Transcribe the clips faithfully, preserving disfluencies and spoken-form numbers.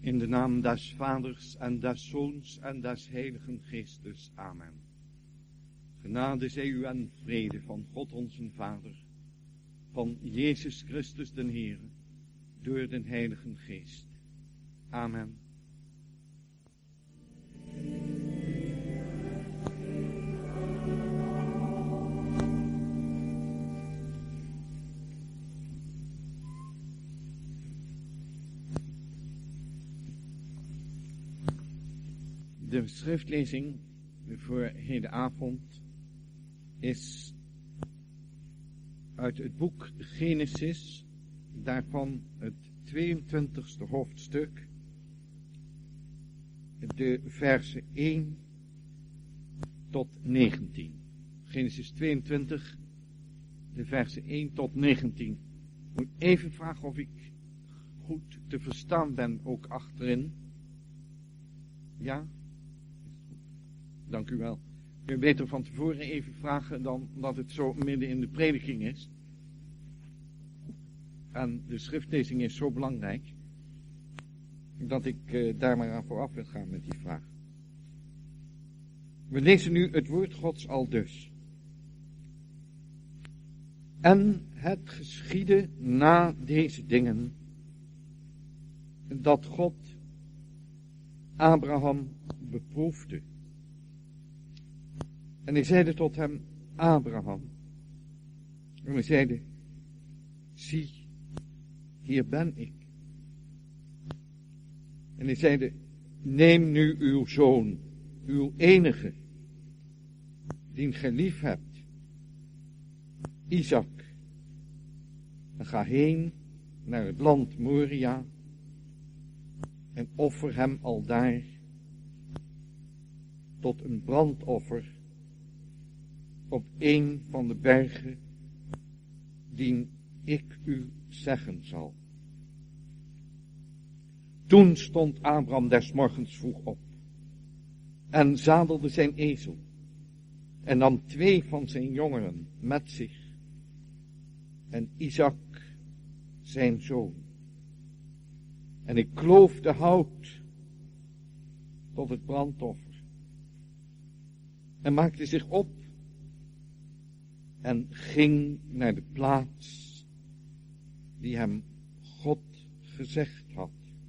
In de naam des Vaders en des Zoons en des Heiligen Geestes. Amen. Genade zij u en vrede van God onze Vader, van Jezus Christus den Heer, door den Heiligen Geest. Amen. De schriftlezing voor hedenavond is uit het boek Genesis, daarvan het tweeëntwintigste hoofdstuk, de versen één tot negentien. Genesis tweeëntwintig, de versen één tot negentien. Ik moet even vragen of ik goed te verstaan ben, ook achterin. Ja? Dank u wel. Kun je beter van tevoren even vragen dan dat het zo midden in de prediking is. En de schriftlezing is zo belangrijk dat ik uh, daar maar aan vooraf wil gaan met die vraag. We lezen nu het woord Gods aldus. En het geschiedde na deze dingen dat God Abraham beproefde. En hij zeide tot hem, Abraham. En hij zeide, zie, hier ben ik. En hij zeide, neem nu uw zoon, uw enige, die gij lief hebt, Isaac, en ga heen naar het land Moria en offer hem aldaar tot een brandoffer op een van de bergen die ik u zeggen zal. Toen stond Abraham des morgens vroeg op en zadelde zijn ezel en nam twee van zijn jongeren met zich en Isaac zijn zoon. En ik kloof de hout tot het brandoffer en maakte zich op en ging naar de plaats die hem God gezegd had.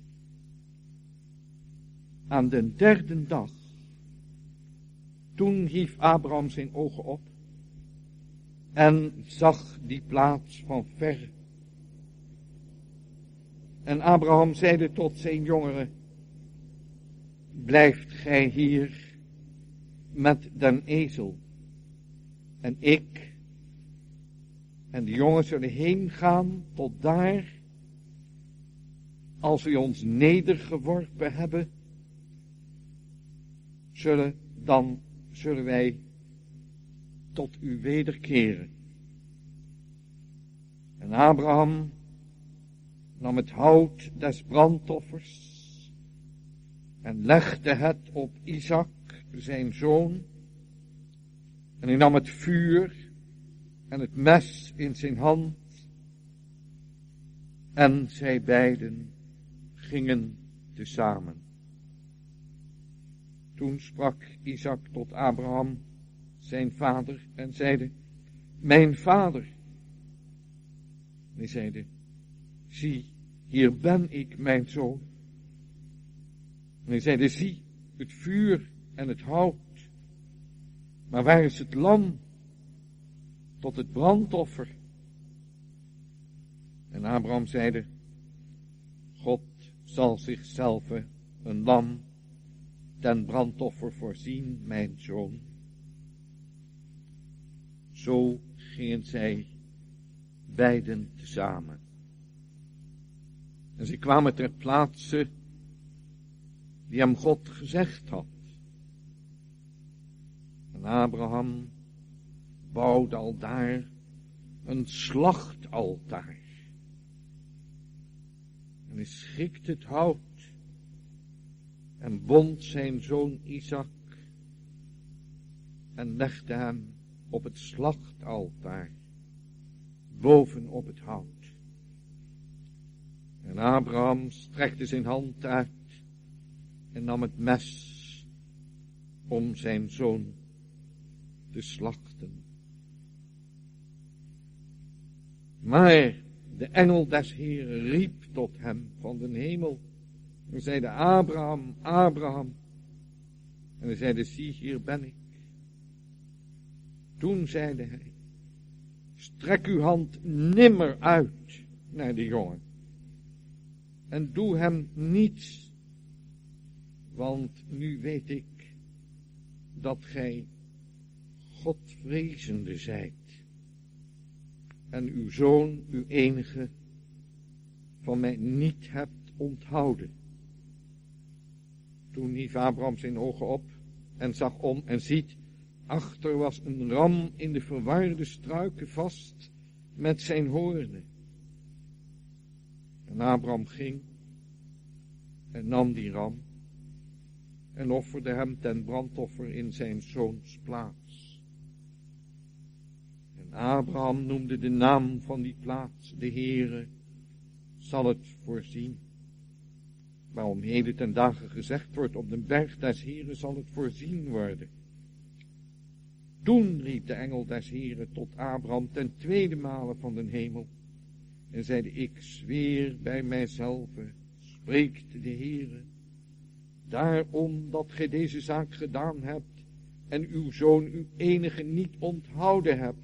Aan de derde dag, toen hief Abraham zijn ogen op en zag die plaats van verre. En Abraham zeide tot zijn jongeren, blijft gij hier met den ezel en ik en de jongen zullen heen gaan tot daar, als we ons nedergeworpen hebben, zullen, dan zullen wij tot u wederkeren. En Abraham nam het hout des brandoffers en legde het op Isaac, zijn zoon, en hij nam het vuur en het mes in zijn hand, en zij beiden gingen tezamen. Toen sprak Isaac tot Abraham, zijn vader, en zeide, mijn vader. En hij zeide, zie, hier ben ik, mijn zoon. En hij zeide, zie, het vuur en het hout, maar waar is het lam tot het brandoffer? En Abraham zeide, God zal zichzelf een lam ten brandoffer voorzien, mijn zoon. Zo gingen zij beiden tezamen. En zij kwamen ter plaatse die hem God gezegd had. En Abraham bouwde aldaar een slachtaltaar. En hij schikte het hout en bond zijn zoon Isaac en legde hem op het slachtaltaar boven op het hout. En Abraham strekte zijn hand uit en nam het mes om zijn zoon te slachten. Maar de engel des Heeren riep tot hem van den hemel en zeide: Abraham, Abraham. En hij zeide: zie, hier ben ik. Toen zeide hij: strek uw hand nimmer uit naar de jongen en doe hem niets, want nu weet ik dat gij Godvrezende zijt en uw zoon, uw enige, van mij niet hebt onthouden. Toen hief Abraham zijn ogen op en zag om en ziet, achter was een ram in de verwarde struiken vast met zijn hoornen. En Abraham ging en nam die ram en offerde hem ten brandoffer in zijn zoons plaats. En Abraham noemde de naam van die plaats: de Heere zal het voorzien. Waarom heden ten dagen gezegd wordt: op de berg des Heeren zal het voorzien worden. Toen riep de engel des Heeren tot Abraham ten tweede male van den hemel en zeide: ik zweer bij mijzelf, spreekt de Heere, daarom dat gij deze zaak gedaan hebt en uw zoon, uw enige, niet onthouden hebt.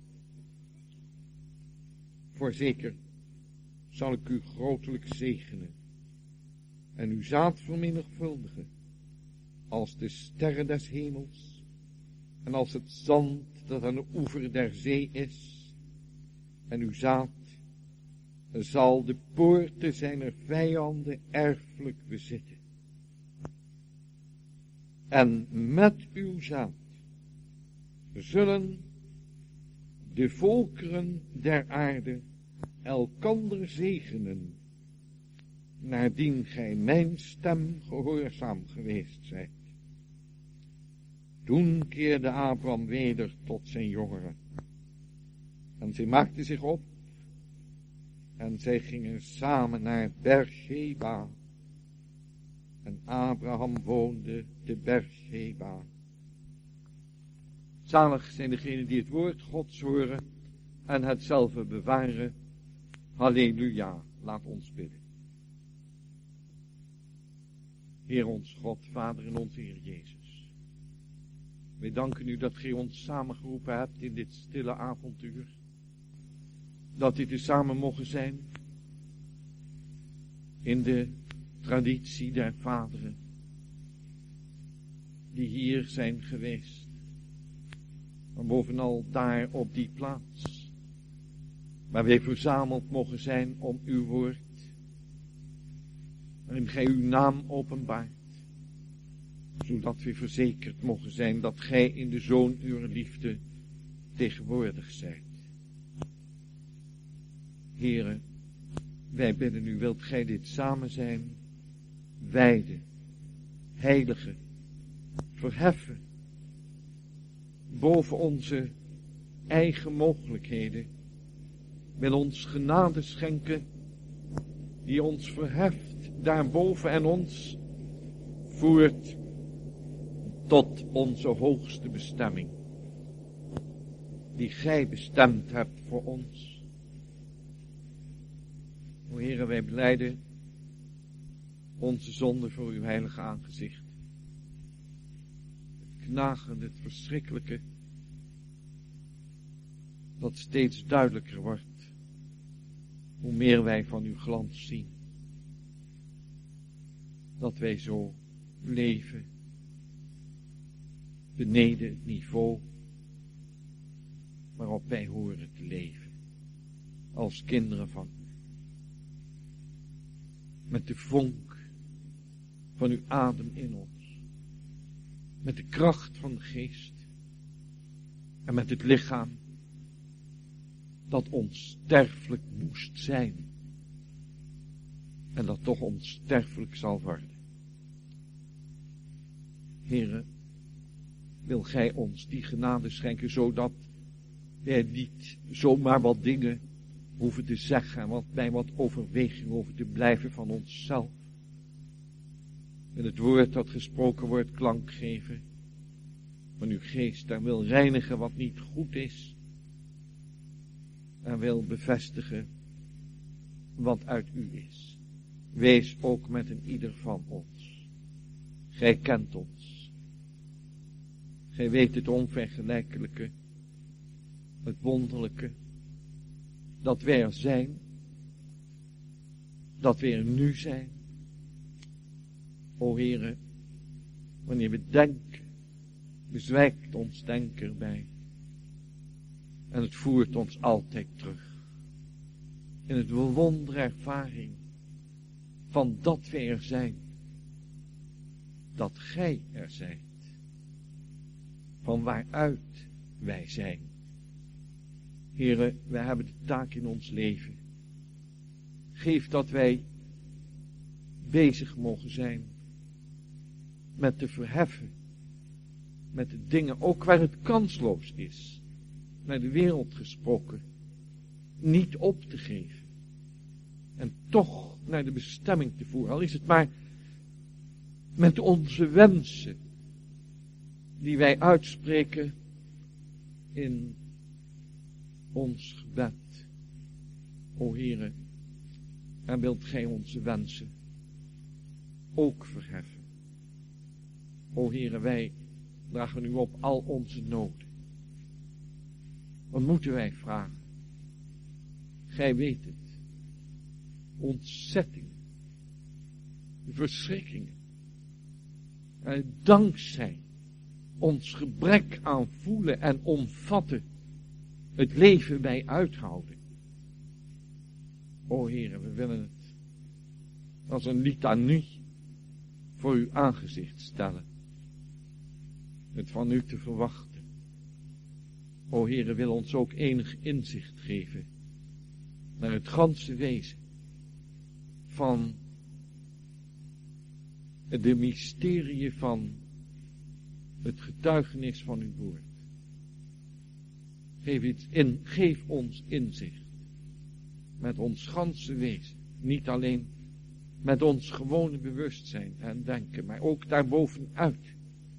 Voorzeker zal ik u grotelijk zegenen en uw zaad vermenigvuldigen als de sterren des hemels en als het zand dat aan de oever der zee is. En uw zaad zal de poorten zijner vijanden erfelijk bezitten. En met uw zaad zullen de volkeren der aarde elkander zegenen, naardien gij mijn stem gehoorzaam geweest zijt. Toen keerde Abraham weder tot zijn jongeren. En zij maakten zich op. En zij gingen samen naar Beersheba. En Abraham woonde te Beersheba. Zalig zijn degenen die het woord Gods horen en hetzelfde bewaren. Halleluja, laat ons bidden. Heer ons God, Vader en onze Heer Jezus. Wij danken u dat gij ons samengeroepen hebt in dit stille avontuur. Dat dit er samen mogen zijn in de traditie der vaderen die hier zijn geweest. Maar bovenal daar op die plaats waar wij verzameld mogen zijn om uw woord, waarin gij uw naam openbaart, zodat we verzekerd mogen zijn dat gij in de Zoon uw liefde tegenwoordig zijt. Heere, wij bidden u, wilt gij dit samen zijn, wijden, heiligen, verheffen, boven onze eigen mogelijkheden, wil ons genade schenken, die ons verheft daarboven en ons voert tot onze hoogste bestemming, die gij bestemd hebt voor ons. O Heere, wij belijden onze zonde voor uw heilige aangezicht. Het knagende, het verschrikkelijke, dat steeds duidelijker wordt, hoe meer wij van uw glans zien. Dat wij zo leven, beneden het niveau waarop wij horen te leven, als kinderen van u. Met de vonk van uw adem in ons, met de kracht van de geest en met het lichaam dat onsterfelijk moest zijn en dat toch onsterfelijk zal worden. Heere, wil gij ons die genade schenken, zodat wij niet zomaar wat dingen hoeven te zeggen en wat bij wat overweging over te blijven van onszelf. Wil het woord dat gesproken wordt klank geven. Van uw geest en wil reinigen wat niet goed is. En wil bevestigen wat uit u is. Wees ook met een ieder van ons. Gij kent ons. Gij weet het onvergelijkelijke. Het wonderlijke. Dat wij er zijn. Dat wij er nu zijn. O Heere, wanneer we denken, bezwijkt ons denken erbij. En het voert ons altijd terug. In het wonderervaring van dat wij er zijn. Dat gij er zijt. Van waaruit wij zijn. Heere, wij hebben de taak in ons leven. Geef dat wij bezig mogen zijn met te verheffen, met de dingen, ook waar het kansloos is, naar de wereld gesproken, niet op te geven en toch naar de bestemming te voeren, al is het maar met onze wensen die wij uitspreken in ons gebed. O Heere, en wilt gij onze wensen ook verheffen. O Heere, wij dragen u op al onze noden. Wat moeten wij vragen? Gij weet het. Ontzettingen. Verschrikkingen. En dankzij ons gebrek aan voelen en omvatten het leven wij uithouden. O Heere, we willen het als een litanie voor uw aangezicht stellen. Het van u te verwachten. O Heere, wil ons ook enig inzicht geven naar het ganse wezen van de mysterie van het getuigenis van uw woord. Geef, iets in, geef ons inzicht met ons ganse wezen, niet alleen met ons gewone bewustzijn en denken, maar ook daarbovenuit.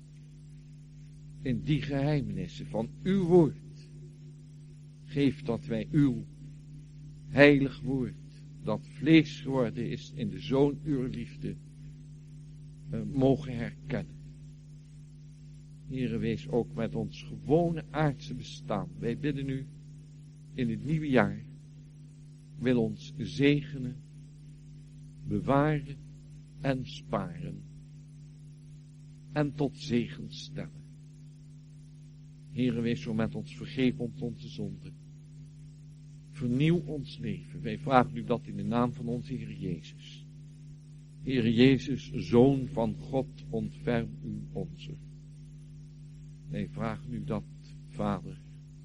In die geheimenissen van uw woord. Geef dat wij uw heilig woord, dat vlees geworden is in de Zoon uw liefde, uh, mogen herkennen. Heere, wees ook met ons gewone aardse bestaan. Wij bidden u in het nieuwe jaar, wil ons zegenen, bewaren en sparen. En tot zegen stellen. Heere, wees zo met ons, vergeef ons onze zonden. Vernieuw ons leven. Wij vragen u dat in de naam van onze Heer Jezus. Heere Jezus, Zoon van God, ontferm u onze. Wij vragen u dat, Vader,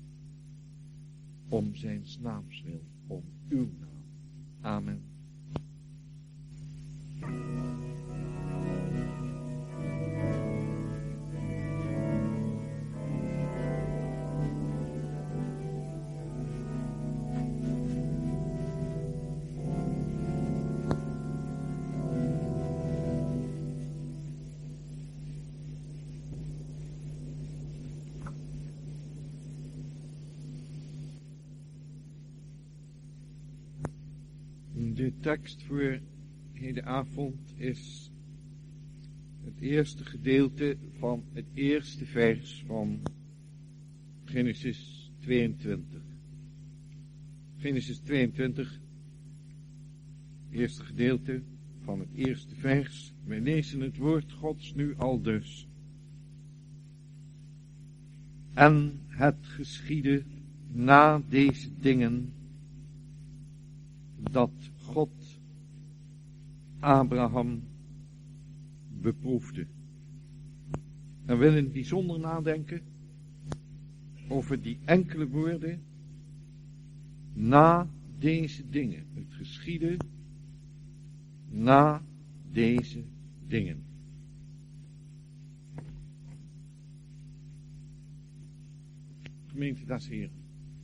om zijn naams wil, om uw naam. Amen. De tekst voor hedenavond is het eerste gedeelte van het eerste vers van Genesis tweeëntwintig. Genesis tweeëntwintig, het eerste gedeelte van het eerste vers. Wij lezen het woord Gods nu al dus. En het geschiedde na deze dingen dat God Abraham beproefde. En we willen in het bijzonder nadenken over die enkele woorden. Na deze dingen. Het geschiedde na deze dingen. Gemeente des Heren.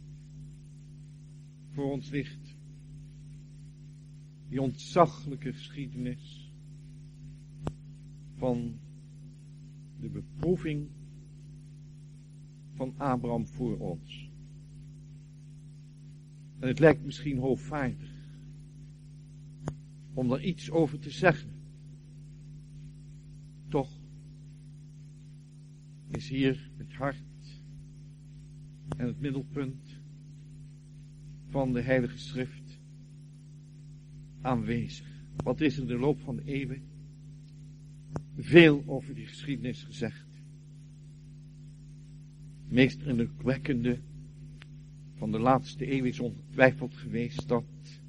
Voor ons ligt die ontzaglijke geschiedenis van de beproeving van Abraham voor ons. En het lijkt misschien hoogvaardig om daar iets over te zeggen. Toch is hier het hart en het middelpunt van de Heilige Schrift aanwezig. Wat is er in de loop van de eeuwen veel over die geschiedenis gezegd. Het meest indrukwekkende van de laatste eeuw is ongetwijfeld geweest dat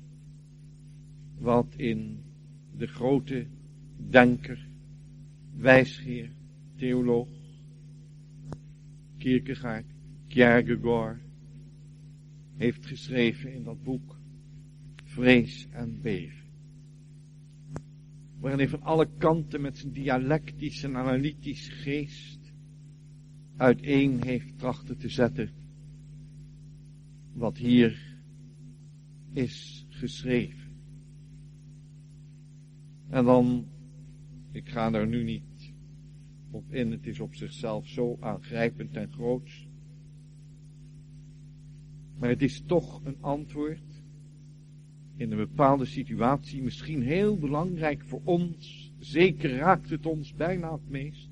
wat in de grote denker, wijsgeer, theoloog, Kierkegaard, Kierkegaard heeft geschreven in dat boek Vrees en Beven. Waarin hij van alle kanten met zijn dialectisch en analytisch geest uiteen heeft trachten te zetten wat hier is geschreven. En dan, ik ga daar nu niet op in, het is op zichzelf zo aangrijpend en groots. Maar het is toch een antwoord in een bepaalde situatie, misschien heel belangrijk voor ons, zeker raakt het ons bijna het meest,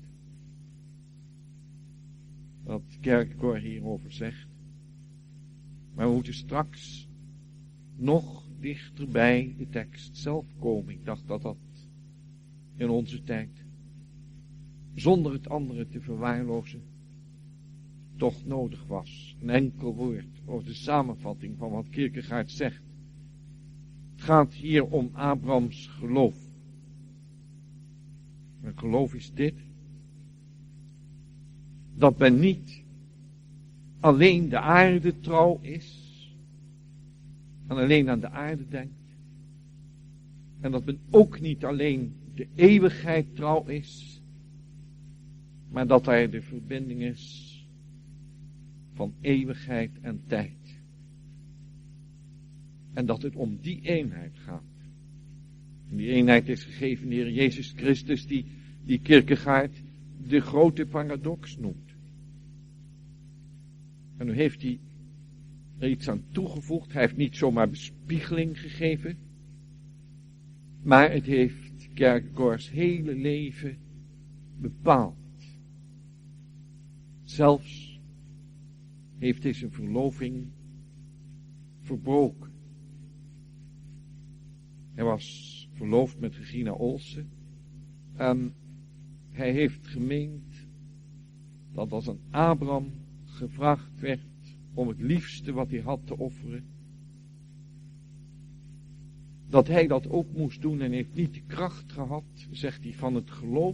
wat Kierkegaard hierover zegt. Maar we moeten straks nog dichter bij de tekst zelf komen. Ik dacht dat dat in onze tijd, zonder het andere te verwaarlozen, toch nodig was. Een enkel woord over de samenvatting van wat Kierkegaard zegt. Het gaat hier om Abrahams geloof. En geloof is dit: dat men niet alleen de aarde trouw is en alleen aan de aarde denkt, en dat men ook niet alleen de eeuwigheid trouw is, maar dat er de verbinding is van eeuwigheid en tijd. En dat het om die eenheid gaat. En die eenheid is gegeven in de Heer Jezus Christus, die, die Kierkegaard de grote paradox noemt. En nu heeft hij er iets aan toegevoegd. Hij heeft niet zomaar bespiegeling gegeven, maar het heeft Kierkegaards hele leven bepaald. Zelfs heeft hij zijn verloving verbroken. Hij was verloofd met Regina Olsen en hij heeft gemeend dat als aan Abraham gevraagd werd om het liefste wat hij had te offeren, dat hij dat ook moest doen, en heeft niet de kracht gehad, zegt hij, van het geloof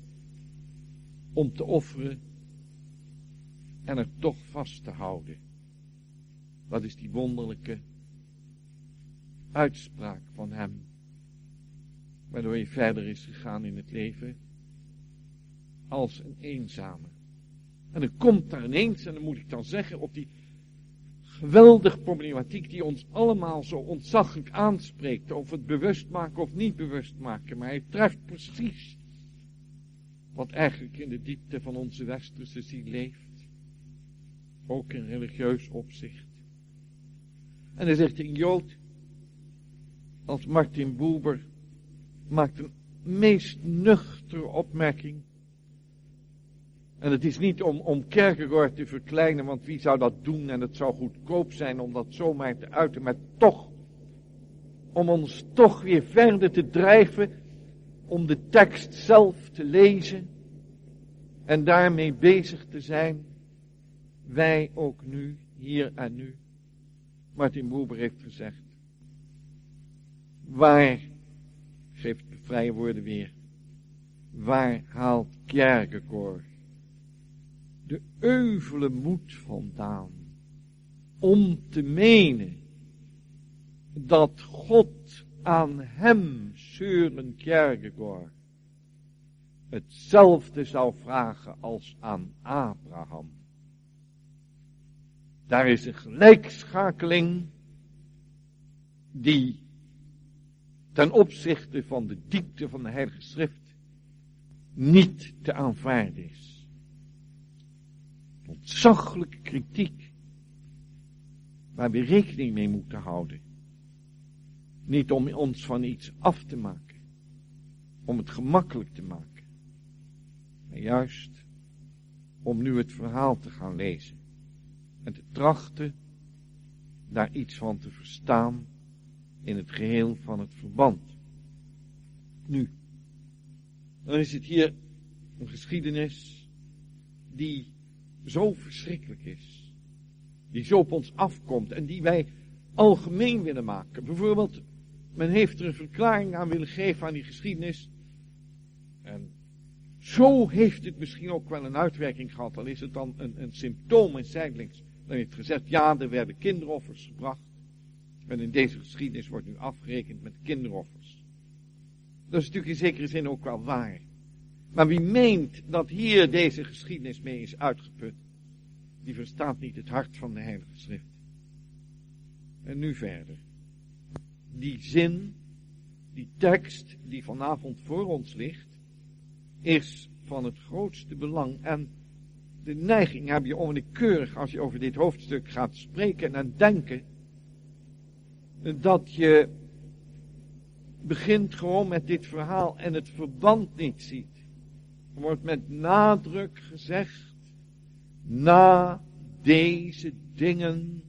om te offeren en er toch vast te houden. Dat is die wonderlijke uitspraak van hem, waardoor hij verder is gegaan in het leven als een eenzame. En dan komt daar ineens, en dan moet ik dan zeggen, op die geweldige problematiek die ons allemaal zo ontzaglijk aanspreekt, of het bewust maken of niet bewust maken, maar hij treft precies wat eigenlijk in de diepte van onze westerse ziel leeft, ook in religieus opzicht. En dan zegt een Jood als Martin Buber, maakt een meest nuchtere opmerking. En het is niet om, om Kierkegaard te verkleinen, want wie zou dat doen, en het zou goedkoop zijn om dat zomaar te uiten, maar toch, om ons toch weer verder te drijven, om de tekst zelf te lezen en daarmee bezig te zijn, wij ook nu, hier en nu. Martin Buber heeft gezegd, waar, geeft de vrije woorden weer, waar haalt Kierkegaard de euvele moed vandaan om te menen dat God aan hem, Søren Kierkegaard, hetzelfde zou vragen als aan Abraham. Daar is een gelijkschakeling die ten opzichte van de diepte van de Heilige Schrift niet te aanvaarden is. Ontzaglijke kritiek, waar we rekening mee moeten houden. Niet om ons van iets af te maken, om het gemakkelijk te maken, maar juist om nu het verhaal te gaan lezen en te trachten daar iets van te verstaan in het geheel van het verband. Nu, dan is het hier een geschiedenis die zo verschrikkelijk is, die zo op ons afkomt en die wij algemeen willen maken. Bijvoorbeeld, men heeft er een verklaring aan willen geven aan die geschiedenis en zo heeft het misschien ook wel een uitwerking gehad. Dan is het dan een, een symptoom en zijdelings. Dan heeft gezegd, ja, er werden kinderoffers gebracht. En in deze geschiedenis wordt nu afgerekend met kinderoffers. Dat is natuurlijk in zekere zin ook wel waar. Maar wie meent dat hier deze geschiedenis mee is uitgeput, die verstaat niet het hart van de Heilige Schrift. En nu verder. Die zin, die tekst die vanavond voor ons ligt, is van het grootste belang. En de neiging heb je onwillekeurig, als je over dit hoofdstuk gaat spreken en denken, dat je begint gewoon met dit verhaal en het verband niet ziet. Er wordt met nadruk gezegd, na deze dingen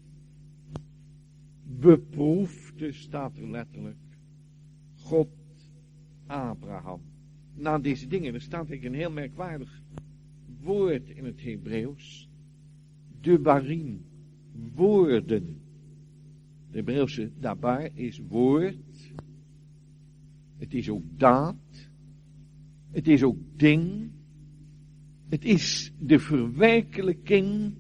beproefde, staat er letterlijk, God Abraham. Na deze dingen, er staat een heel merkwaardig woord in het Hebreeuws. Debarim, woorden. De Hebreeuwse dabar is woord. Het is ook daad. Het is ook ding. Het is de verwerkelijking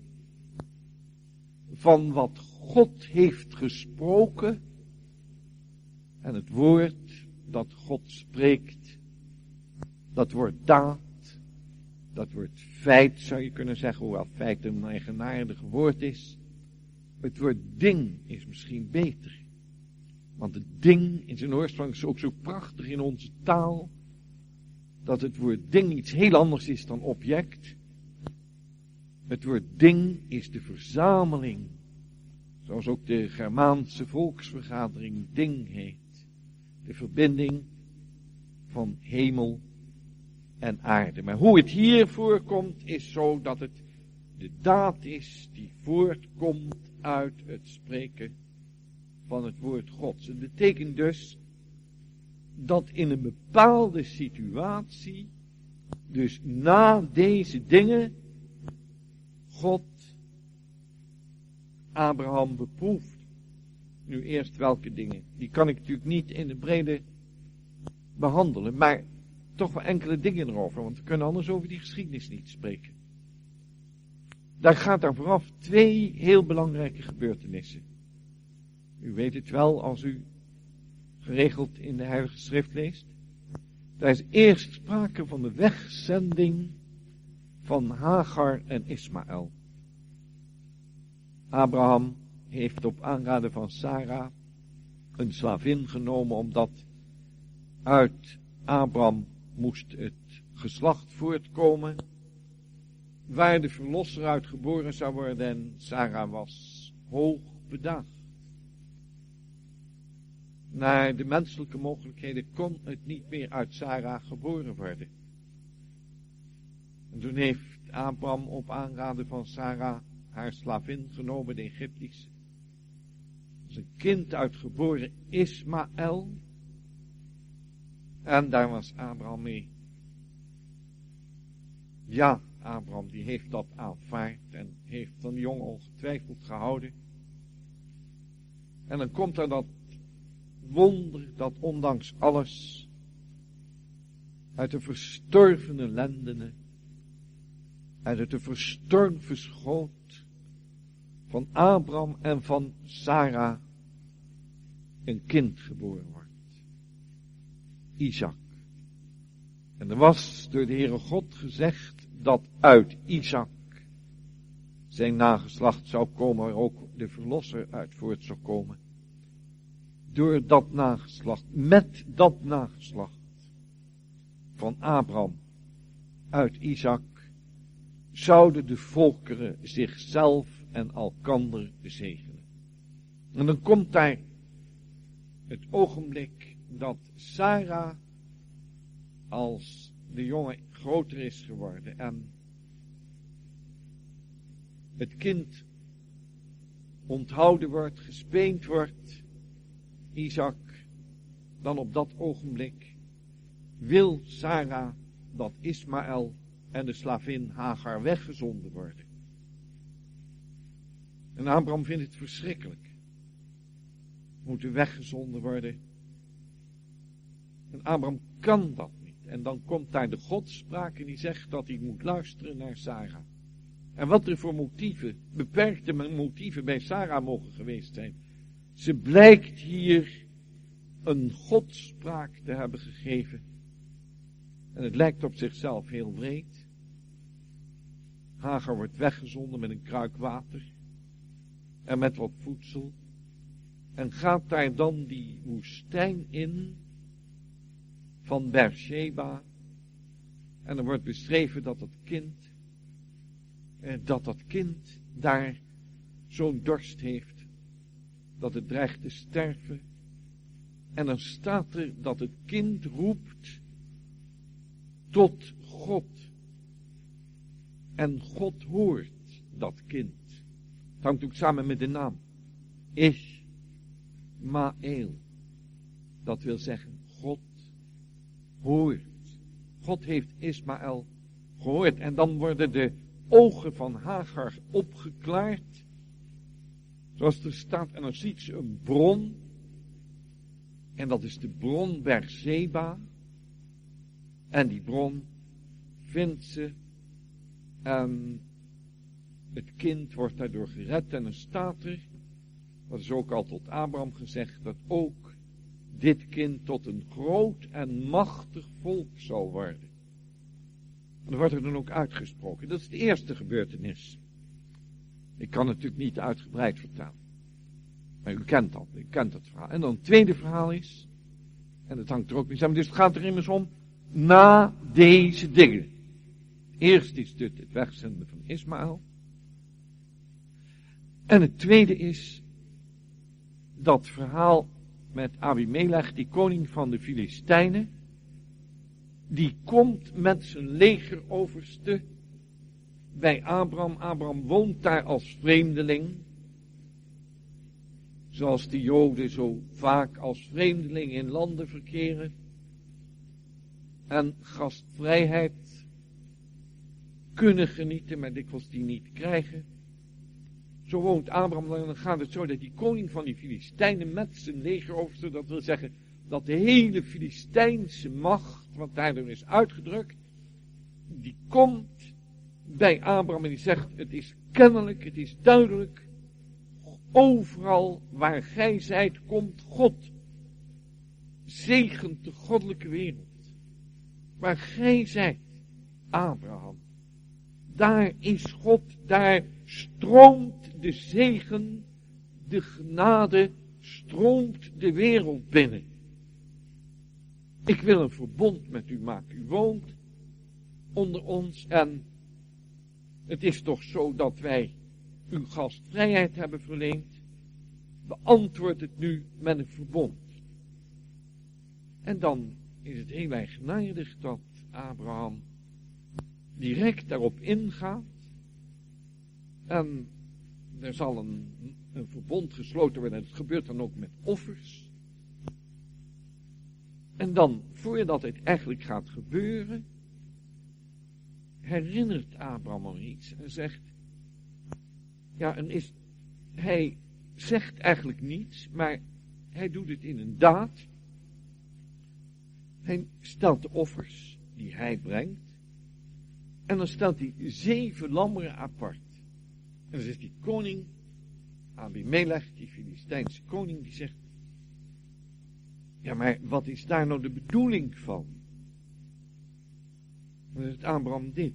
van wat God heeft gesproken. En het woord dat God spreekt, dat wordt daad. Dat wordt feit, zou je kunnen zeggen, hoewel feit een eigenaardig woord is. Het woord ding is misschien beter. Want het ding in zijn oorsprong is ook zo prachtig in onze taal, dat het woord ding iets heel anders is dan object. Het woord ding is de verzameling, zoals ook de Germaanse volksvergadering ding heet. De verbinding van hemel en aarde. Maar hoe het hier voorkomt is zo dat het de daad is die voortkomt uit het spreken van het woord Gods. Het betekent dus dat in een bepaalde situatie, dus na deze dingen, God Abraham beproeft. Nu eerst welke dingen? Die kan ik natuurlijk niet in de brede behandelen, maar toch wel enkele dingen erover, want we kunnen anders over die geschiedenis niet spreken. Daar gaat daar vooraf twee heel belangrijke gebeurtenissen. U weet het wel als u geregeld in de Heilige Schrift leest. Daar is eerst sprake van de wegzending van Hagar en Ismaël. Abraham heeft op aanraden van Sarah een slavin genomen, omdat uit Abraham moest het geslacht voortkomen waar de verlosser uit geboren zou worden, en Sarah was hoog bedaagd. Naar de menselijke mogelijkheden kon het niet meer uit Sarah geboren worden. En toen heeft Abraham op aanraden van Sarah haar slavin genomen, de Egyptische. Er is een kind uitgeboren, Ismaël. En daar was Abraham mee. Ja, Abraham die heeft dat aanvaard en heeft van jong ongetwijfeld gehouden. En dan komt er dat wonder dat ondanks alles uit de verstorvene lendenen, uit de verstorven schoot van Abraham en van Sarah een kind geboren wordt. Isaac. En er was door de Heere God gezegd dat uit Isaac zijn nageslacht zou komen, waar ook de verlosser uit voort zou komen. Door dat nageslacht, met dat nageslacht van Abraham, uit Isaac zouden de volkeren zichzelf en elkander zegenen. En dan komt daar het ogenblik dat Sarah, als de jongen groter is geworden en het kind onthouden wordt, gespeend wordt, Isaac, dan op dat ogenblik wil Sarah dat Ismaël en de slavin Hagar weggezonden worden. En Abraham vindt het verschrikkelijk. Moeten weggezonden worden. En Abraham kan dat niet. En dan komt daar de godspraak en die zegt dat hij moet luisteren naar Sarah. En wat er voor motieven, beperkte motieven bij Sarah mogen geweest zijn. Ze blijkt hier een godspraak te hebben gegeven. En het lijkt op zichzelf heel wreed. Hagar wordt weggezonden met een kruik water. En met wat voedsel. En gaat daar dan die woestijn in. Van Beersheba. En er wordt beschreven dat het kind. Eh, dat dat kind daar zo'n dorst heeft. Dat het dreigt te sterven. En dan staat er dat het kind roept tot God. En God hoort dat kind. Het hangt ook samen met de naam. Ismaël. Dat wil zeggen, God hoort. God heeft Ismaël gehoord. En dan worden de ogen van Hagar opgeklaard. Zoals er staat, en dan ziet ze een bron. En dat is de bron Beersheba. En die bron vindt ze. En het kind wordt daardoor gered. En dan staat er, dat is ook al tot Abraham gezegd, dat ook dit kind tot een groot en machtig volk zal worden. En dat wordt er dan ook uitgesproken. Dat is de eerste gebeurtenis. Ik kan het natuurlijk niet uitgebreid vertellen. Maar u kent dat, u kent dat verhaal. En dan het tweede verhaal is, en dat hangt er ook mee samen, dus het gaat er immers om, na deze dingen. Eerst is dit het wegzenden van Ismaël. En het tweede is, dat verhaal met Abimelech, die koning van de Filistijnen, die komt met zijn legeroverste bij Abraham. Abraham woont daar als vreemdeling. Zoals de Joden zo vaak als vreemdeling in landen verkeren. En gastvrijheid kunnen genieten, maar dikwijls die niet krijgen. Zo woont Abraham en dan gaat het zo dat die koning van die Filistijnen met zijn legeroverste, dat wil zeggen dat de hele Filistijnse macht, wat daardoor is uitgedrukt, die komt bij Abraham en die zegt, het is kennelijk, het is duidelijk, overal waar gij zijt, komt God. Zegent de goddelijke wereld. Waar gij zijt, Abraham, daar is God, daar stroomt de zegen, de genade, stroomt de wereld binnen. Ik wil een verbond met u maken. U woont onder ons en het is toch zo dat wij uw gastvrijheid hebben verleend. Beantwoord het nu met een verbond. En dan is het heel eigenaardig dat Abraham direct daarop ingaat. En er zal een, een verbond gesloten worden. En het gebeurt dan ook met offers. En dan, voordat het eigenlijk gaat gebeuren, herinnert Abraham al iets en zegt, ja, en is, hij zegt eigenlijk niets, maar hij doet het in een daad. Hij stelt de offers die hij brengt. En dan stelt hij zeven lammeren apart. En dan zegt die koning, Abimelech, die Filistijnse koning, die zegt, ja, maar wat is daar nou de bedoeling van? Dan zegt Abraham dit.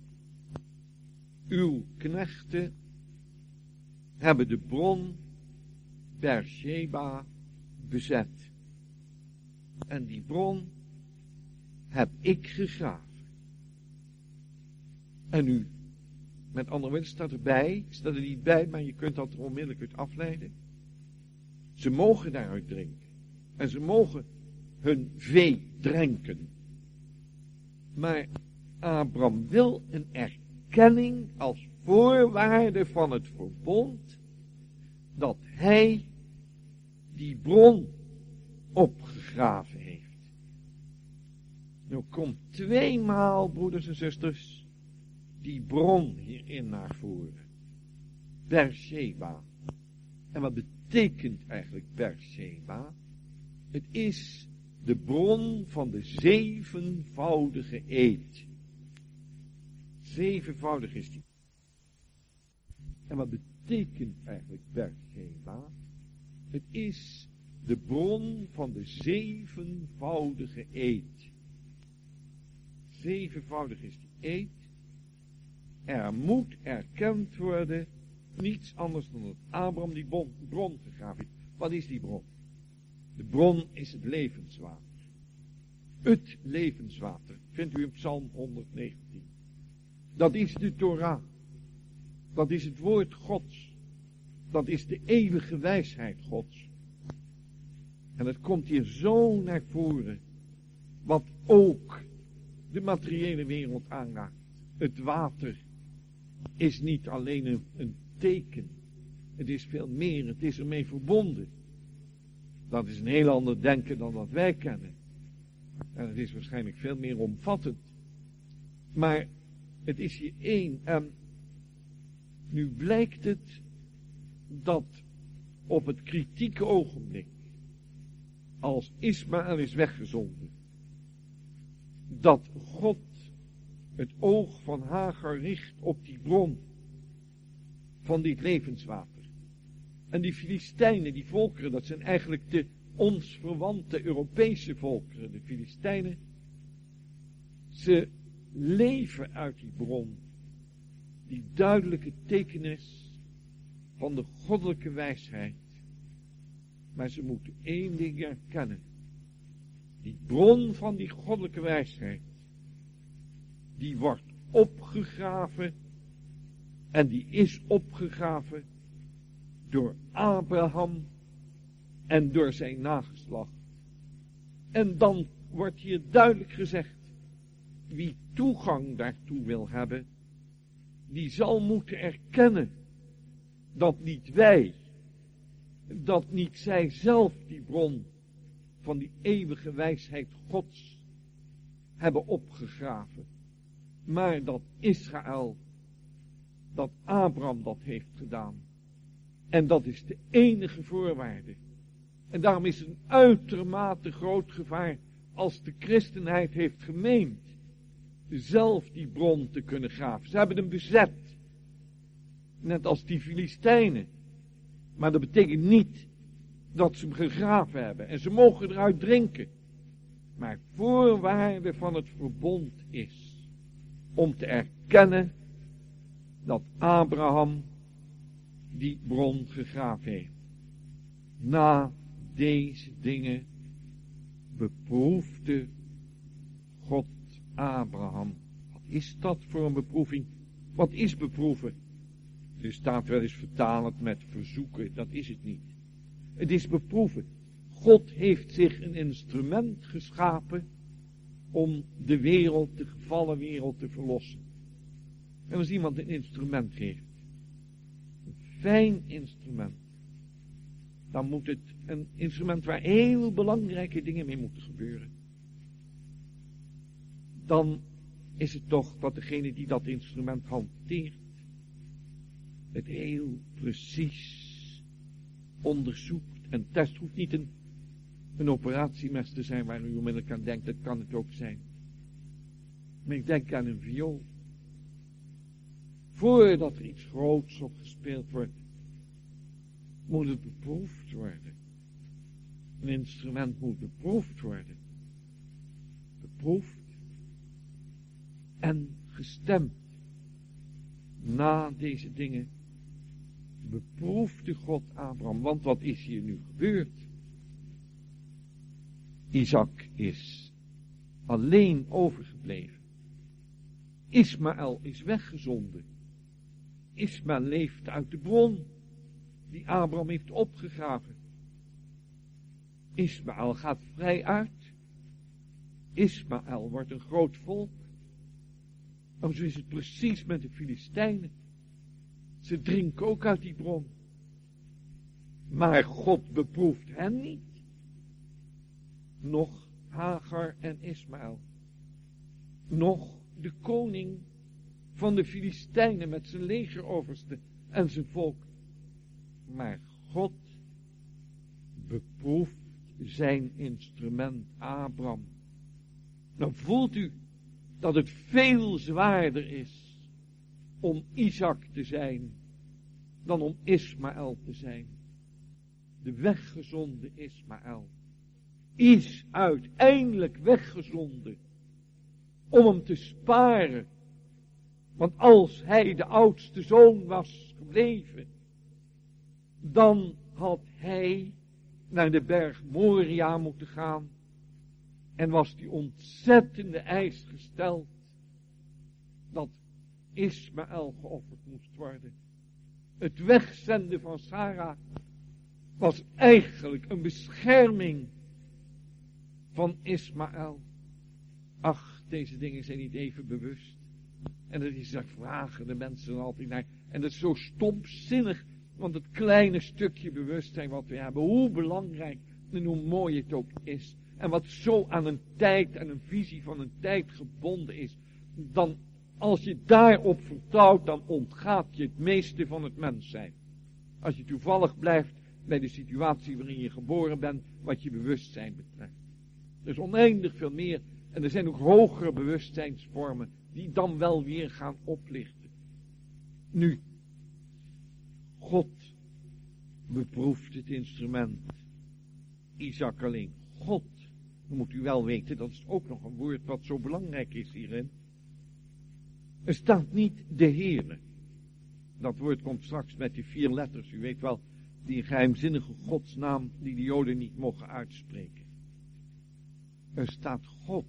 Uw knechten hebben de bron Beersheba bezet. En die bron heb ik gegraven. En nu, met andere woorden, staat erbij, staat er niet bij, maar je kunt dat er onmiddellijk uit afleiden. Ze mogen daaruit drinken. En ze mogen hun vee drinken. Maar Abraham wil een erkenning als voorwaarde van het verbond dat hij die bron opgegraven heeft. Nu komt tweemaal, broeders en zusters, die bron hierin naar voren. Beersheba. En wat betekent eigenlijk Beersheba? Het is de bron van de zevenvoudige eed. Zevenvoudig is die. En wat betekent eigenlijk Beersheba? Het is de bron van de zevenvoudige eed. Zevenvoudig is die eed. Er moet erkend worden niets anders dan dat Abraham die bron, bron gegraven heeft. Wat is die bron? De bron is het levenswater. Het levenswater vindt u in Psalm honderdnegentien. Dat is de Torah. Dat is het woord Gods. Dat is de eeuwige wijsheid Gods. En dat komt hier zo naar voren. Wat ook de materiële wereld aangaat. Het water is niet alleen een, een teken. Het is veel meer. Het is ermee verbonden. Dat is een heel ander denken dan wat wij kennen. En het is waarschijnlijk veel meer omvattend. Maar het is hier één. En nu blijkt het dat op het kritieke ogenblik, als Ismaël is weggezonden, dat God het oog van Hagar richt op die bron van dit levenswater. En die Filistijnen, die volkeren, dat zijn eigenlijk de ons verwante Europese volkeren, de Filistijnen. Ze leven uit die bron, die duidelijke tekenis van de goddelijke wijsheid. Maar ze moeten één ding erkennen. Die bron van die goddelijke wijsheid, die wordt opgegraven en die is opgegraven door Abraham en door zijn nageslacht. En dan wordt hier duidelijk gezegd, wie toegang daartoe wil hebben, die zal moeten erkennen dat niet wij, dat niet zij zelf die bron van die eeuwige wijsheid Gods hebben opgegraven, maar dat Israël, dat Abraham dat heeft gedaan. En dat is de enige voorwaarde. En daarom is het een uitermate groot gevaar als de christenheid heeft gemeend zelf die bron te kunnen graven. Ze hebben hem bezet. Net als die Filistijnen. Maar dat betekent niet dat ze hem gegraven hebben. En ze mogen eruit drinken. Maar voorwaarde van het verbond is om te erkennen dat Abraham die bron gegraven heeft. Na deze dingen beproefde God Abraham. Wat is dat voor een beproeving? Wat is beproeven? Er staat wel eens vertalend met verzoeken. Dat is het niet. Het is beproeven. God heeft zich een instrument geschapen om de wereld, de gevallen wereld te verlossen. En als iemand een instrument heeft, een fijn instrument, dan moet het een instrument waar heel belangrijke dingen mee moeten gebeuren. Dan is het toch dat degene die dat instrument hanteert, het heel precies onderzoekt en test. Het hoeft niet een, een operatiemes te zijn waar u onmiddellijk aan denkt, dat kan het ook zijn. Maar ik denk aan een viool. Voordat er iets groots op gespeeld wordt, moet het beproefd worden. Een instrument moet beproefd worden. Beproefd en gestemd. Na deze dingen beproefde God Abraham. Want wat is hier nu gebeurd? Isaac is alleen overgebleven. Ismaël is weggezonden. Ismaël leeft uit de bron die Abraham heeft opgegraven. Ismaël gaat vrij uit. Ismaël wordt een groot volk. En zo is het precies met de Filistijnen. Ze drinken ook uit die bron. Maar God beproeft hen niet. Nog Hagar en Ismaël. Nog de koning van de Filistijnen met zijn legeroverste en zijn volk. Maar God beproeft zijn instrument Abraham. Dan voelt u dat het veel zwaarder is om Isaac te zijn dan om Ismaël te zijn. De weggezonden Ismaël is uiteindelijk weggezonden om hem te sparen. Want als hij de oudste zoon was gebleven, dan had hij naar de berg Moria moeten gaan en was die ontzettende eis gesteld dat Ismaël geofferd moest worden. Het wegzenden van Sarah was eigenlijk een bescherming van Ismaël. Ach, deze dingen zijn niet even bewust. En dat is, daar vragen de mensen dan altijd naar. En dat is zo stomzinnig, want het kleine stukje bewustzijn wat we hebben, hoe belangrijk en hoe mooi het ook is. En wat zo aan een tijd, aan een visie van een tijd gebonden is, dan als je daarop vertrouwt, dan ontgaat je het meeste van het mens zijn. Als je toevallig blijft bij de situatie waarin je geboren bent, wat je bewustzijn betreft. Er is oneindig veel meer, en er zijn ook hogere bewustzijnsvormen, die dan wel weer gaan oplichten. Nu, God beproeft het instrument. Isaac alleen. God, dan moet u wel weten, dat is ook nog een woord wat zo belangrijk is hierin. Er staat niet de Heere. Dat woord komt straks met die vier letters. U weet wel, die geheimzinnige godsnaam die de Joden niet mogen uitspreken. Er staat God.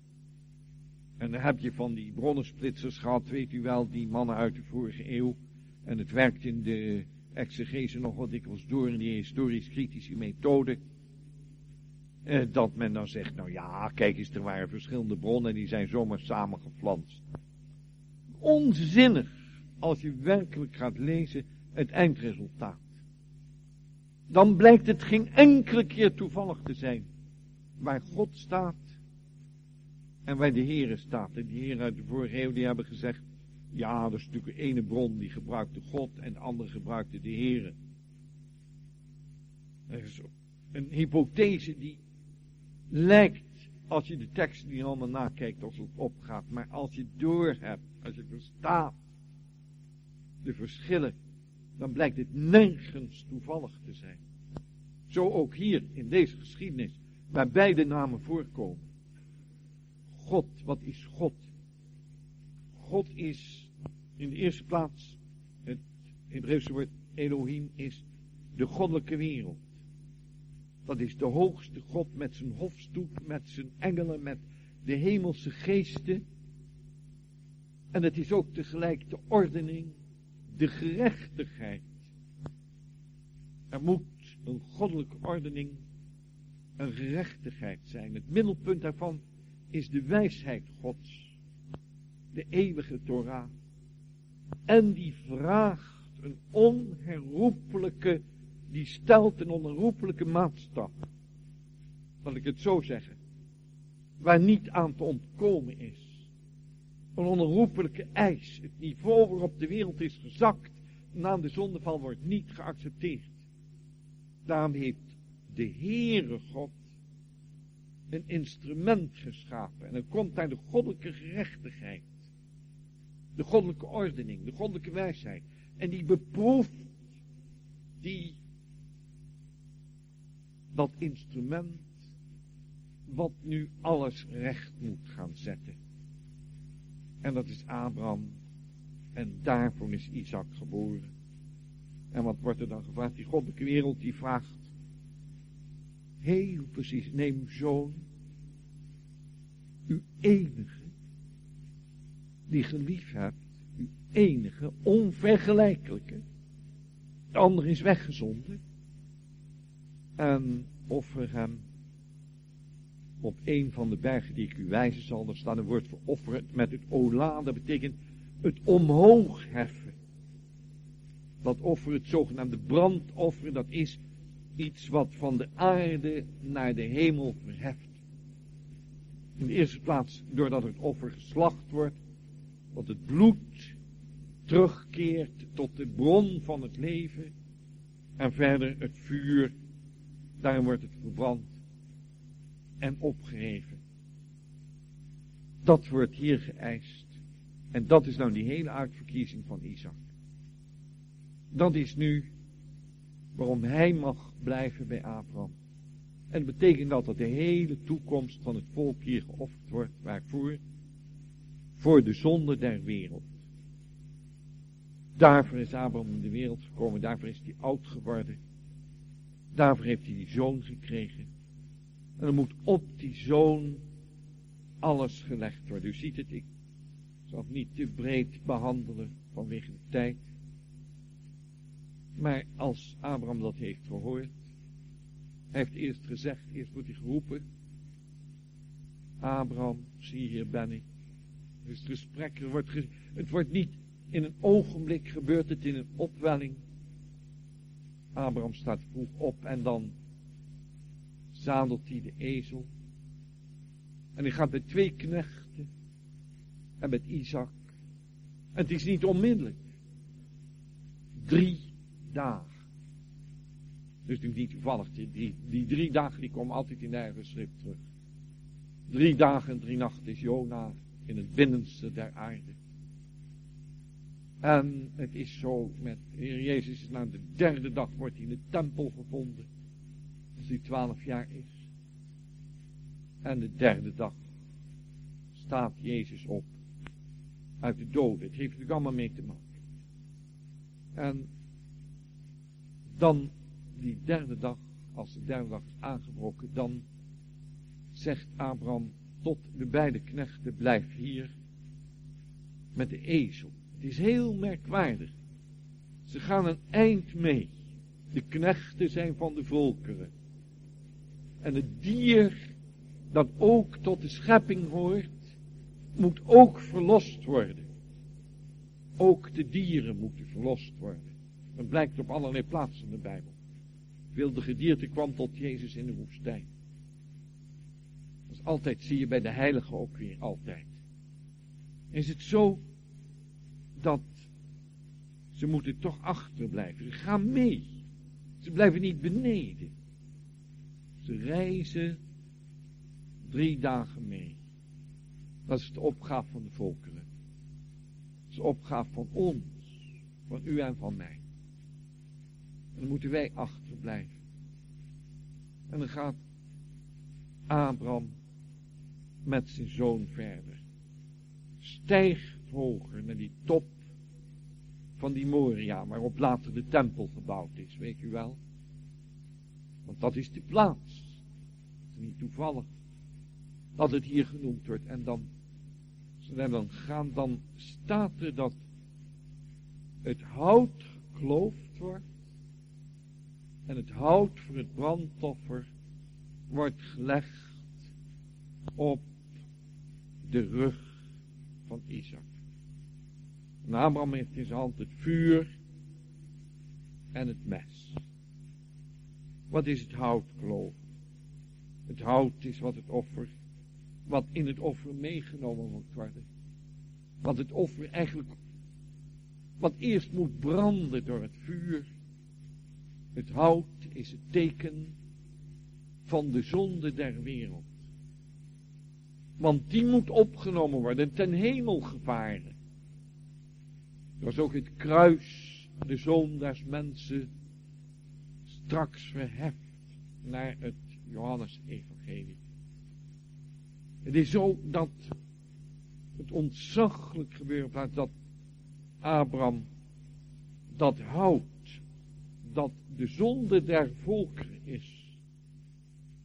En dan heb je van die bronnensplitsers gehad, weet u wel, die mannen uit de vorige eeuw. En het werkt in de exegese nog wat dikwijls door in die historisch-kritische methode. Eh, dat men dan zegt, nou ja, kijk eens, er waren verschillende bronnen en die zijn zomaar samengeflanst. Onzinnig, als je werkelijk gaat lezen, het eindresultaat. Dan blijkt het geen enkele keer toevallig te zijn waar God staat en waar de Heere staat. En die heren uit de vorige eeuw die hebben gezegd, ja, dat is natuurlijk de ene bron die gebruikte God en de andere gebruikte de Heere. Er is een hypothese die lijkt, als je de teksten die allemaal nakijkt, als het opgaat. Maar als je doorhebt, als je verstaat de verschillen, dan blijkt het nergens toevallig te zijn. Zo ook hier in deze geschiedenis, waar beide namen voorkomen. God, wat is God? God is in de eerste plaats, het Hebreeuwse woord Elohim is de goddelijke wereld. Dat is de hoogste God met zijn hofstoet, met zijn engelen, met de hemelse geesten. En het is ook tegelijk de ordening, de gerechtigheid. Er moet een goddelijke ordening, een gerechtigheid zijn. Het middelpunt daarvan is de wijsheid Gods, de eeuwige Torah. En die vraagt een onherroepelijke, die stelt een onherroepelijke maatstaf. Laat ik het zo zeggen. Waar niet aan te ontkomen is. Een onherroepelijke eis. Het niveau waarop de wereld is gezakt na de zondeval wordt niet geaccepteerd. Daarom heeft de Heere God een instrument geschapen. En dan komt daar de goddelijke gerechtigheid. De goddelijke ordening, de goddelijke wijsheid. En die beproeft die, dat instrument wat nu alles recht moet gaan zetten. En dat is Abraham. En daarvoor is Isaac geboren. En wat wordt er dan gevraagd? Die goddelijke wereld die vraagt. Heel precies, neem zoon, uw enige, die ge lief hebt, uw enige, onvergelijkelijke. De ander is weggezonden. En offer hem op een van de bergen die ik u wijzen zal. Daar staat een woord voor offer met het ola. Dat betekent het omhoog heffen. Dat offer, het zogenaamde brandoffer, dat is iets wat van de aarde naar de hemel verheft. In de eerste plaats doordat het offer geslacht wordt, dat het bloed terugkeert tot de bron van het leven. En verder het vuur, daarin wordt het verbrand en opgeheven. Dat wordt hier geëist. En dat is nou die hele uitverkiezing van Isaac. Dat is nu waarom hij mag blijven bij Abraham. En dat betekent dat dat de hele toekomst van het volk hier geofferd wordt. Waarvoor? Voor de zonde der wereld. Daarvoor is Abraham in de wereld gekomen. Daarvoor is hij oud geworden. Daarvoor heeft hij die zoon gekregen. En er moet op die zoon alles gelegd worden. U ziet het, ik zal het niet te breed behandelen vanwege de tijd. Maar als Abraham dat heeft gehoord, hij heeft eerst gezegd, eerst wordt hij geroepen. Abraham, zie hier ben ik. Dus het gesprek, er wordt ge, het wordt niet in een ogenblik gebeurt, het in een opwelling. Abraham staat vroeg op en dan zadelt hij de ezel. En hij gaat met twee knechten en met Isaac. En het is niet onmiddellijk. Drie dagen. Dus natuurlijk niet toevallig. Die, die, die drie dagen die komen altijd in de eigen schrift terug. Drie dagen en drie nachten is Jona in het binnenste der aarde. En het is zo met de Heer Jezus, na de derde dag wordt hij in de tempel gevonden. Als hij twaalf jaar is. En de derde dag staat Jezus op uit de doden. Het heeft natuurlijk allemaal mee te maken. En dan die derde dag, als de derde dag is aangebroken, dan zegt Abraham tot de beide knechten, blijf hier met de ezel. Het is heel merkwaardig. Ze gaan een eind mee. De knechten zijn van de volkeren. En het dier dat ook tot de schepping hoort, moet ook verlost worden. Ook de dieren moeten verlost worden. Dat blijkt op allerlei plaatsen in de Bijbel. Het wilde gedierte kwam tot Jezus in de woestijn. Dat is altijd, zie je bij de heiligen ook weer, altijd. Is het zo dat ze moeten toch achterblijven. Ze gaan mee. Ze blijven niet beneden. Ze reizen drie dagen mee. Dat is de opgave van de volkeren. Dat is de opgave van ons. Van u en van mij. En dan moeten wij achterblijven. En dan gaat Abraham met zijn zoon verder. Stijgt hoger naar die top van die Moria, waarop later de tempel gebouwd is, weet u wel. Want dat is de plaats. Het is niet toevallig dat het hier genoemd wordt. En dan, en dan gaan, dan staat er dat het hout gekloofd wordt. En het hout voor het brandoffer wordt gelegd op de rug van Isaac. En Abraham heeft in zijn hand het vuur en het mes. Wat is het houtkloof? Het hout is wat het offer, wat in het offer meegenomen moet worden. Wat het offer eigenlijk, wat eerst moet branden door het vuur. Het hout is het teken van de zonde der wereld. Want die moet opgenomen worden, ten hemel gevaren. Er was ook het kruis, de zoon des mensen, straks verheft naar het Johannes-evangelie. Het is zo dat het ontzaglijk gebeuren plaats dat Abraham dat hout, dat de zonde der volkeren is.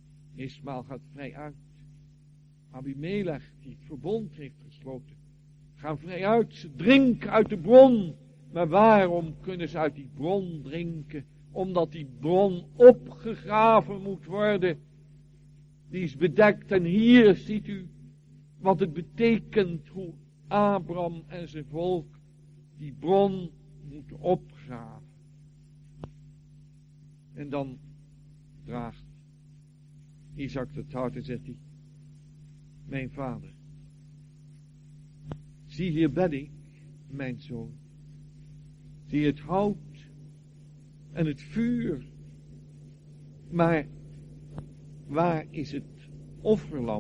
Ismaël gaat vrij uit. Abimelech, die het verbond heeft gesloten, gaan vrij uit, ze drinken uit de bron. Maar waarom kunnen ze uit die bron drinken? Omdat die bron opgegraven moet worden. Die is bedekt en hier ziet u wat het betekent hoe Abraham en zijn volk die bron moeten opgraven. En dan draagt Isaac het hout en zegt hij, mijn vader, zie hier ben ik, mijn zoon. Zie het hout en het vuur. Maar waar is het offerlam?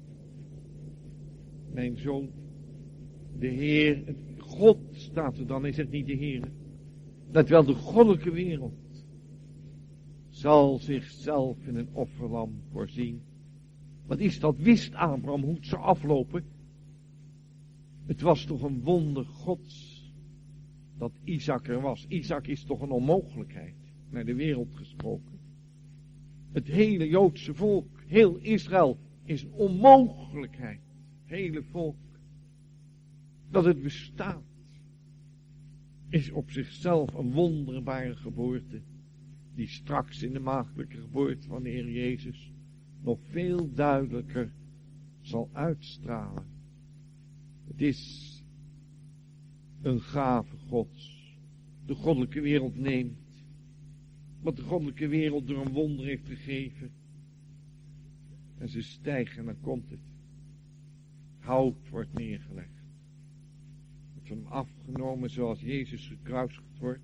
Mijn zoon, de Heer, God staat er dan, hij zegt niet de Heer. Dat wel de goddelijke wereld zal zichzelf in een offerlam voorzien. Wat is dat? Wist Abraham hoe het zou aflopen? Het was toch een wonder Gods dat Isaac er was. Isaac is toch een onmogelijkheid, naar de wereld gesproken. Het hele Joodse volk, heel Israël, is een onmogelijkheid. Het hele volk. Dat het bestaat, is op zichzelf een wonderbare geboorte, die straks in de maagdelijke geboorte van de Heer Jezus nog veel duidelijker zal uitstralen. Het is een gave Gods. De goddelijke wereld neemt wat de goddelijke wereld door een wonder heeft gegeven. En ze stijgen en dan komt het. Hout wordt neergelegd. Het wordt van hem afgenomen zoals Jezus gekruisigd wordt.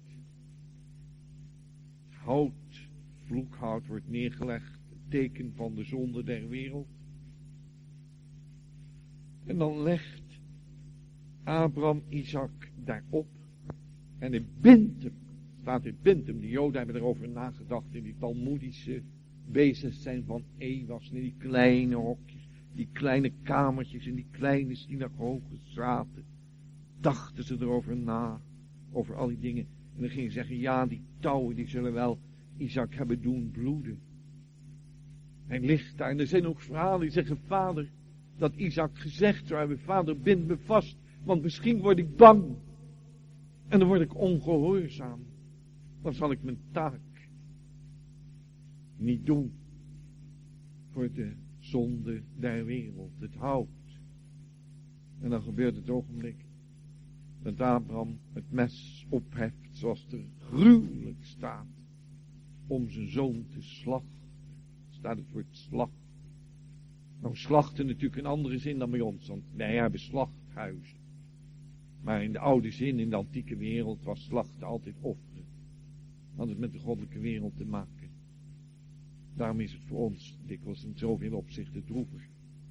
Hout, vloekhout wordt neergelegd. Het teken van de zonde der wereld. En dan legt Abraham Isaac daarop. En hij bindt hem. Staat hij bindt hem. De Joden hebben erover nagedacht in die talmoedische bezig zijn van eeuwas. In die kleine hokjes. Die kleine kamertjes in die kleine synagoges zaten. Dachten ze erover na. Over al die dingen. En dan gingen ze zeggen, ja, die touwen die zullen wel Isaac hebben doen bloeden. Hij ligt daar. En er zijn ook verhalen die zeggen, vader, dat Isaac gezegd zou hebben, vader, bind me vast, want misschien word ik bang. En dan word ik ongehoorzaam. Dan zal ik mijn taak niet doen voor de zonde der wereld, het hout. En dan gebeurt het ogenblik dat Abraham het mes opheft, zoals er gruwelijk staat, om zijn zoon te slachten. Staat het woord slacht. Nou, slachten natuurlijk een andere zin dan bij ons, want wij hebben slachthuizen. Maar in de oude zin, in de antieke wereld, was slachten altijd offeren. Had het met de goddelijke wereld te maken. Daarom is het voor ons dikwijls in zoveel opzichten droevig.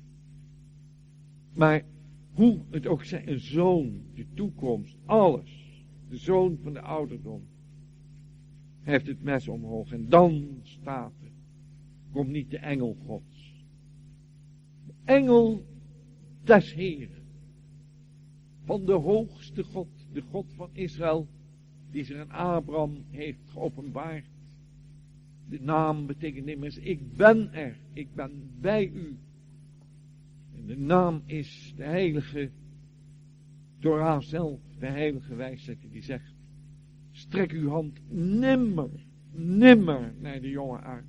Maar hoe het ook zij, een zoon, de toekomst, alles, de zoon van de ouderdom, heeft het mes omhoog en dan staat er, komt niet de engel Gods. De engel des Heeren, van de hoogste God, de God van Israël, die zich aan Abraham heeft geopenbaard. De naam betekent immers, ik ben er, ik ben bij u. En de naam is de heilige Torah zelf, de heilige wijsheid die zegt, strek uw hand nimmer, nimmer naar de jongen uit.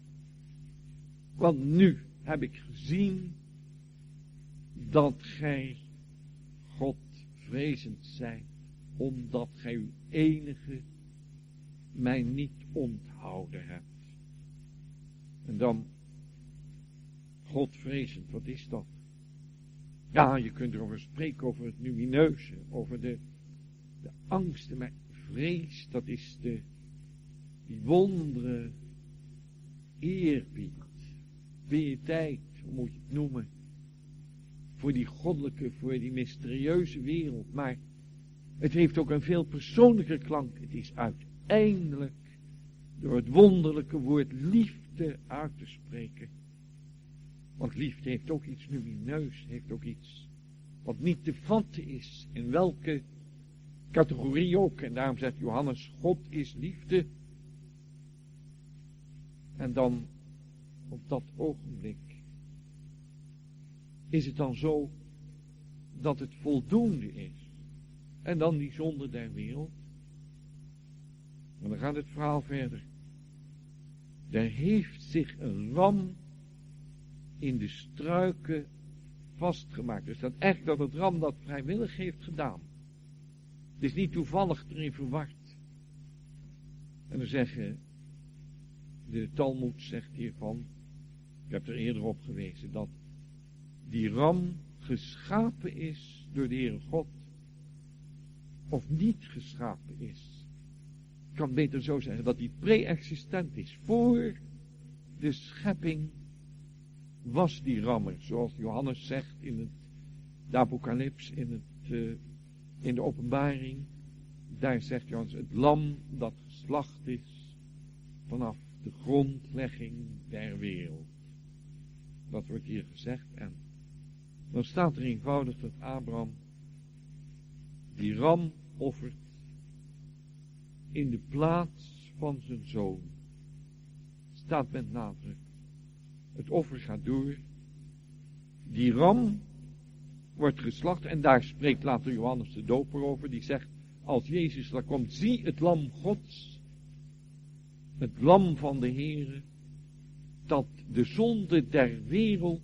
Want nu heb ik gezien dat gij God vrezend zijt, omdat gij uw enige mij niet onthouden hebt. En dan, Godvrezend, wat is dat? Ja, je kunt erover spreken, over het lumineuze, over de, de angsten, maar vrees, dat is de, die wondere eerbied, piëteit, hoe moet je het noemen, voor die goddelijke, voor die mysterieuze wereld, maar het heeft ook een veel persoonlijker klank. Het is uiteindelijk door het wonderlijke woord liefde uit te spreken. Want liefde heeft ook iets lumineus, heeft ook iets wat niet te vatten is. In welke categorie ook. En daarom zegt Johannes, God is liefde. En dan, op dat ogenblik, is het dan zo dat het voldoende is. En dan die zonde der wereld. En dan gaat het verhaal verder. Er heeft zich een ram in de struiken vastgemaakt. Dus dat echt dat het ram dat vrijwillig heeft gedaan. Het is niet toevallig erin verward. En dan zeggen, de Talmud zegt hiervan, ik heb er eerder op gewezen, dat die ram geschapen is door de Heere God, of niet geschapen is. Ik kan beter zo zeggen, dat die pre-existent is. Voor de schepping was die rammer, zoals Johannes zegt in het, de Apocalyps, in, het, uh, in de openbaring. Daar zegt Johannes, het lam dat geslacht is vanaf de grondlegging der wereld. Dat wordt hier gezegd. En dan staat er eenvoudig dat Abraham die ram offert in de plaats van zijn zoon. Staat met nadruk. Het offer gaat door. Die ram wordt geslacht. En daar spreekt later Johannes de Doper over. Die zegt, als Jezus daar komt, zie het lam Gods. Het lam van de Heere. Dat de zonde der wereld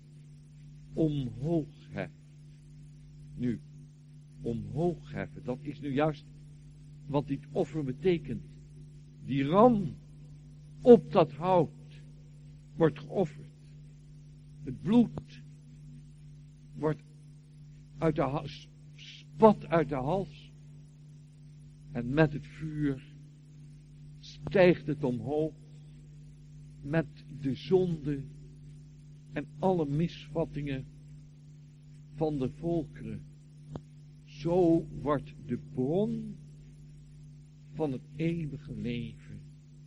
omhoog heft. Nu, omhoog heffen, dat is nu juist wat dit offer betekent. Die ram op dat hout wordt geofferd. Het bloed wordt uit de hals, spat uit de hals. En met het vuur stijgt het omhoog. Met de zonde en alle misvattingen van de volkeren. Zo wordt de bron van het eeuwige leven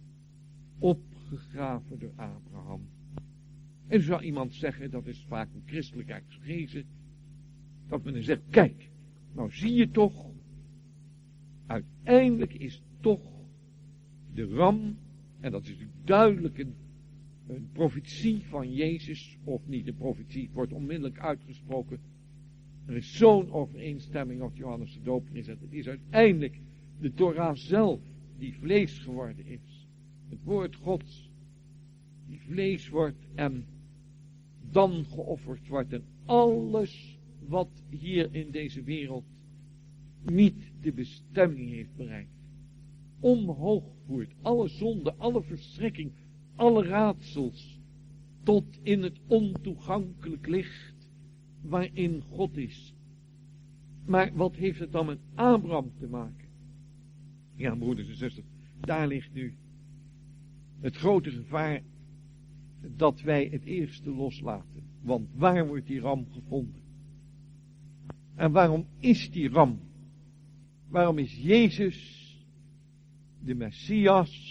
opgegraven door Abraham. En zou iemand zeggen, dat is vaak een christelijke exegese, dat men dan zegt, kijk, nou zie je toch, uiteindelijk is toch de ram, en dat is natuurlijk duidelijk een, een profetie van Jezus, of niet een profetie, het wordt onmiddellijk uitgesproken. Er is zo'n overeenstemming of Johannes de Doper is. Het is uiteindelijk de Torah zelf die vlees geworden is. Het woord Gods die vlees wordt en dan geofferd wordt. En alles wat hier in deze wereld niet de bestemming heeft bereikt. Omhoog voert. Alle zonde, alle verschrikking, alle raadsels. Tot in het ontoegankelijk licht waarin God is. Maar wat heeft het dan met Abraham te maken? Ja, broeders en zusters, daar ligt nu het grote gevaar dat wij het eerste loslaten. Want waar wordt die ram gevonden? En waarom is die ram? Waarom is Jezus de Messias,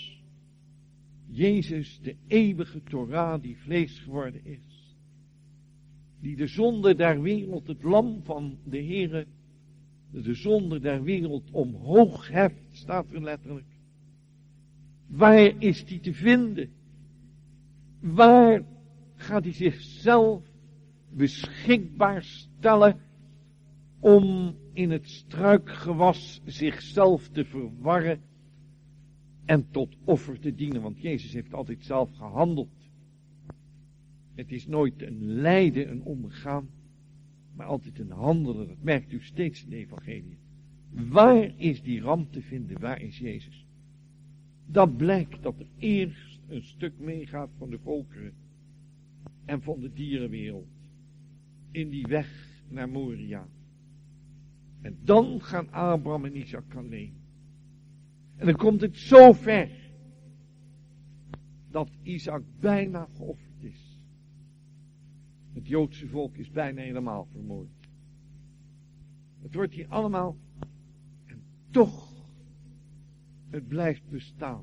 Jezus de eeuwige Torah die vlees geworden is, die de zonde der wereld, het lam van de Heere, de zonde der wereld omhoog heft, staat er letterlijk. Waar is die te vinden? Waar gaat hij zichzelf beschikbaar stellen om in het struikgewas zichzelf te verwarren en tot offer te dienen? Want Jezus heeft altijd zelf gehandeld. Het is nooit een lijden, een ondergaan, maar altijd een handelen. Dat merkt u steeds in de evangelie. Waar is die ram te vinden? Waar is Jezus? Dat blijkt dat er eerst een stuk meegaat van de volkeren en van de dierenwereld in die weg naar Moria. En dan gaan Abraham en Isaac alleen. En dan komt het zo ver dat Isaac bijna geofferd is. Het Joodse volk is bijna helemaal vermoord. Het wordt hier allemaal, en toch, het blijft bestaan.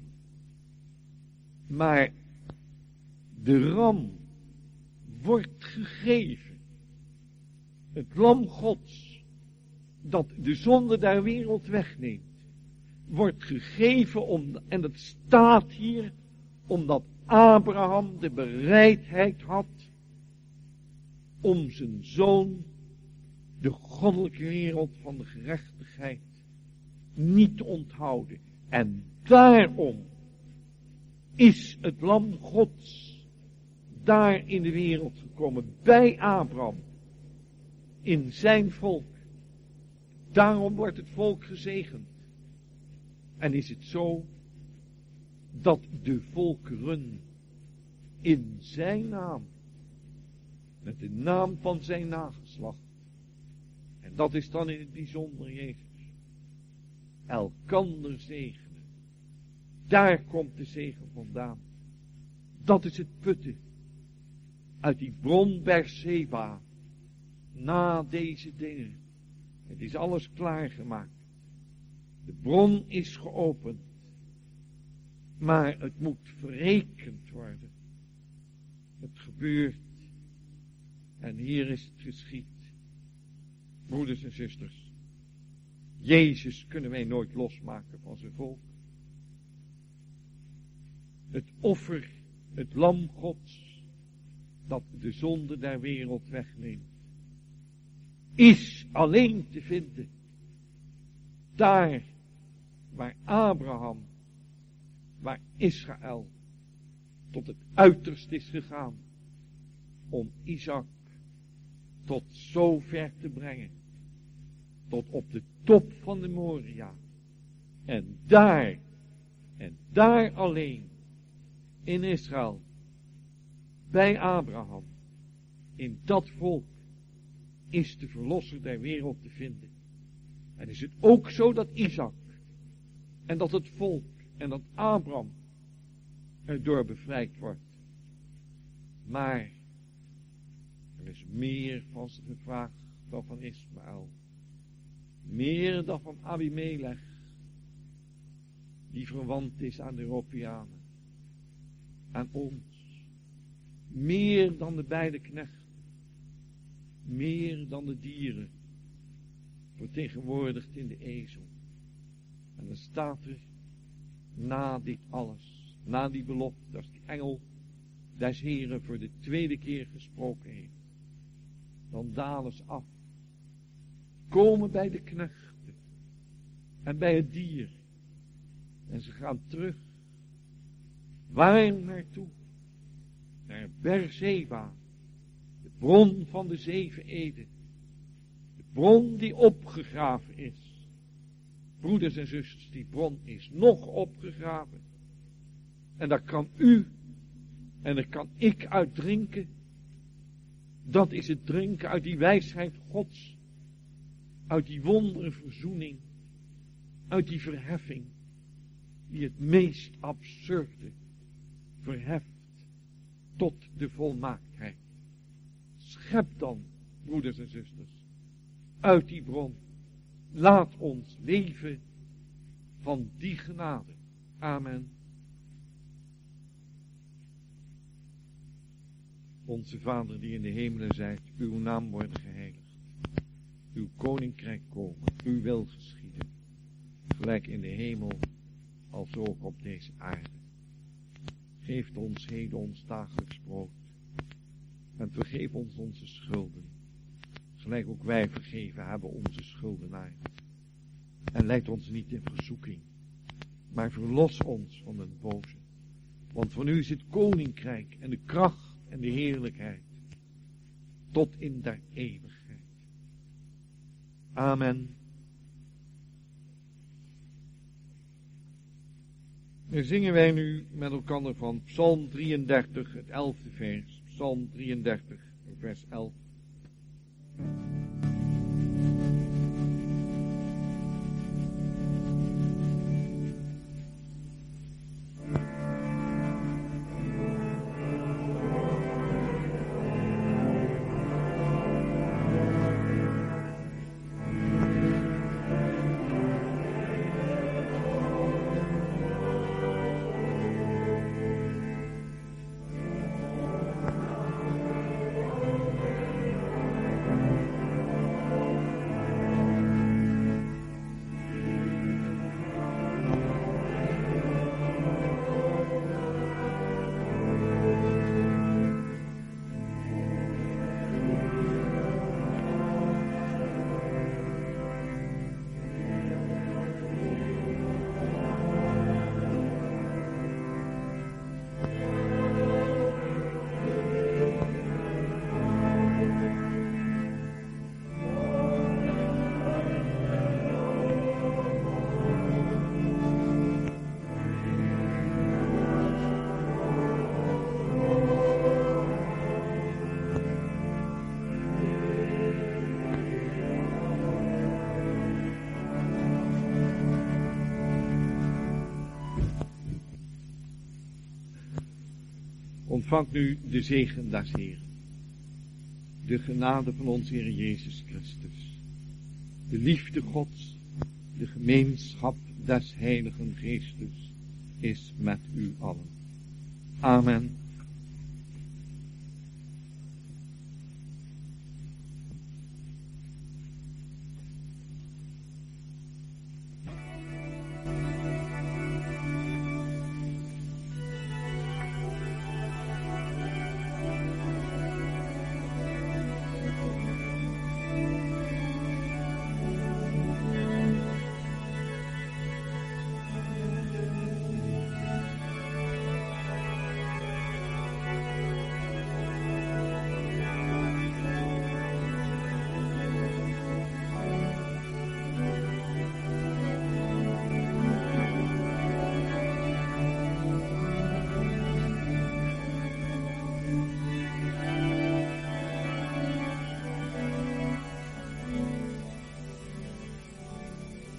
Maar de ram wordt gegeven. Het lam Gods, dat de zonde der wereld wegneemt, wordt gegeven om, en dat staat hier, omdat Abraham de bereidheid had om zijn zoon, de goddelijke wereld van de gerechtigheid niet onthouden. En daarom is het lam Gods daar in de wereld gekomen, bij Abraham, in zijn volk. Daarom wordt het volk gezegend. En is het zo dat de volkeren in zijn naam, met de naam van zijn nageslacht, en dat is dan in het bijzonder Jezus, elkander zegenen. Daar komt de zegen vandaan. Dat is het putten uit die bron Berseba. Na deze dingen. Het is alles klaargemaakt. De bron is geopend. Maar het moet verrekend worden. Het gebeurt. En hier is het geschied. Broeders en zusters. Jezus kunnen wij nooit losmaken van zijn volk. Het offer, het lam Gods, dat de zonde der wereld wegneemt, is alleen te vinden daar waar Abraham, waar Israël tot het uiterste is gegaan om Isaac tot zover te brengen, tot op de top van de Moria. En daar, en daar alleen, in Israël, bij Abraham, in dat volk, is de verlosser der wereld te vinden. En is het ook zo dat Isaac, en dat het volk, en dat Abraham erdoor bevrijd wordt. Maar er is meer van ze gevraagd dan van Ismaël. Meer dan van Abimelech, die verwant is aan de Europeanen, aan ons. Meer dan de beide knechten. Meer dan de dieren, vertegenwoordigd in de ezel. En dan staat er, na dit alles, na die belofte, als die engel des Heren voor de tweede keer gesproken heeft, dan dalen ze af, komen bij de knechten en bij het dier, en ze gaan terug. Waar naartoe? Naar Berseba, de bron van de zeven eden, de bron die opgegraven is. Broeders en zusters, die bron is nog opgegraven. En daar kan u en daar kan ik uit drinken. Dat is het drinken uit die wijsheid Gods, uit die wondere verzoening, uit die verheffing, die het meest absurde verheft tot de volmaaktheid. Schep dan, broeders en zusters, uit die bron. Laat ons leven van die genade. Amen. Onze Vader die in de hemelen zijt, uw naam wordt geheiligd. Uw koninkrijk komen, uw wil geschieden. Gelijk in de hemel, als ook op deze aarde. Geef ons heden ons dagelijks brood. En vergeef ons onze schulden. Gelijk ook wij vergeven hebben onze schuldenaars. En leid ons niet in verzoeking. Maar verlos ons van het boze. Want van u is het koninkrijk en de kracht en de heerlijkheid. Tot in der eeuwigheid. Amen. Dan zingen wij nu met elkaar van Psalm drieëndertig, het elfde vers. Psalm drieëndertig, vers elf. Ontvangt nu de zegen des Heeren. De genade van onze Heer Jezus Christus. De liefde Gods. De gemeenschap des Heiligen Geestes is met u allen. Amen.